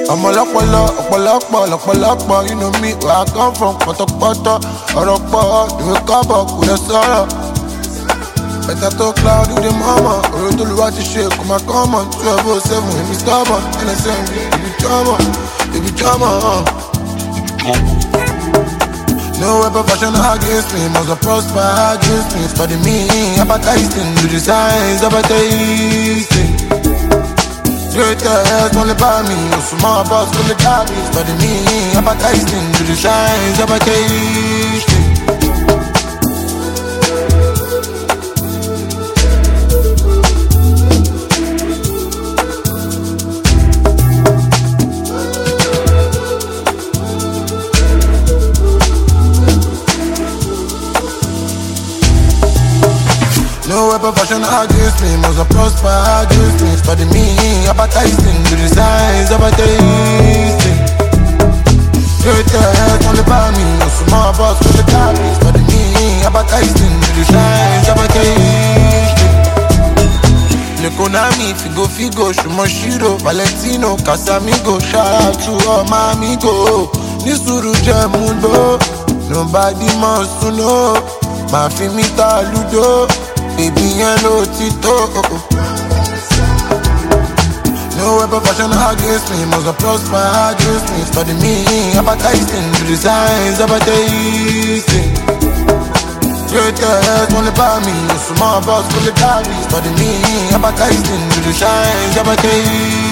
I'm a lọ́pọ̀lọpọ̀, you know me, where I come from, pọ̀tọ̀pọ̀tọ̀, ọ̀rọ̀ pọ̀, ìwé kọ́bọ̀, kò lè sọ̀rọ̀. Better to cloud with the mama, ọ̀rọ̀ tó lù wá ti ṣe, kò máa come on, 1207, èmi stubborn, NSM, ibi drama. No weapon fashion against me, must have prosper against me. Study me, advertising, do the signs, advertising. Greatest, only by me, small boss, only by me. Study me, advertising, do the signs, advertising. No weapon fashion against me, must have prosper against me. Study me, advertising, do the signs, advertising. Greatest, only by me, small boss, only by me. Study me, advertising, do the signs, advertising. L'economy, figo, Shumoshiro, Valentino, Casamigo. Shout out to all my amigo. Nisuru Jemundo, nobody must to know. Ma fimita ludo. Baby, hello, Tito. No weapon fashion against me, must have prosper against me. Study me, advertising, do the signs, advertising. Greatest, only by me, small boss, only by me. Study me, advertising, do the signs, advertising.